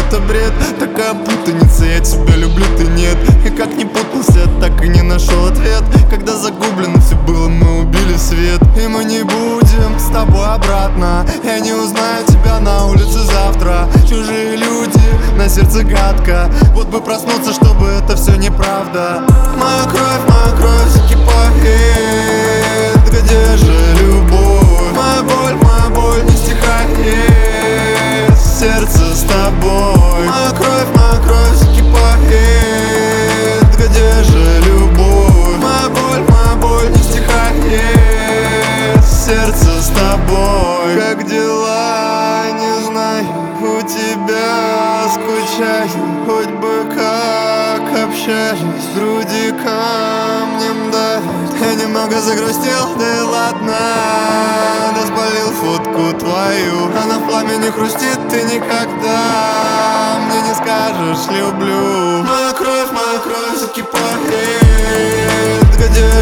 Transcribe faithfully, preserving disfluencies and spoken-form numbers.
это бред, такая путаница. Я тебя люблю, ты нет. И как не путался, так и не нашел ответ. Когда загублено все было, мы убили свет. И мы не будем с тобой обратно. Я не узнаю тебя на улице завтра. Чужие люди, на сердце гадко. Вот бы проснуться, чтобы это все неправда. Моя кровь, моя кровь закипает. Где же любовь? Моя боль, моя боль не стихает. Сердце с тобой. Моя кровь, моя кровь закипает. Где же любовь? Моя боль, моя боль не стихает. Сердце с тобой. Как дела, не знаю, у тебя скучаю. Хоть бы как общались, в груди камнем давит. Я немного загрустил, да и ладно. Да спалил фотку твою, она в пламени хрустит. Ты никогда мне не скажешь люблю. Моя кровь, моя кровь закипает. Где